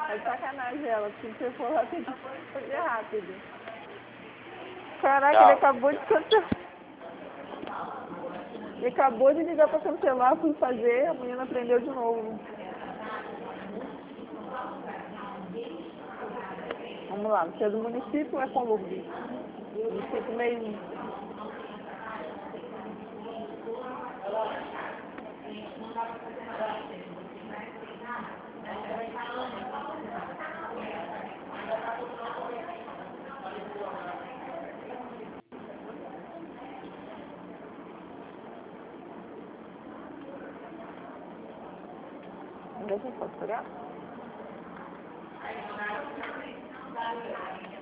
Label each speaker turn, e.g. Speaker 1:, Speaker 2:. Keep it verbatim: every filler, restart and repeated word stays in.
Speaker 1: É sacanagem ela, porque se você for lá, tem que fazer rápido. Caraca,
Speaker 2: Tchau.
Speaker 1: ele acabou de cancelar. Ele acabou de ligar pra cancelar, fui fazer, a menina prendeu de novo. Vamos lá, você é do município ou é Colombo? Município meio. Onde é que eu posso pegar?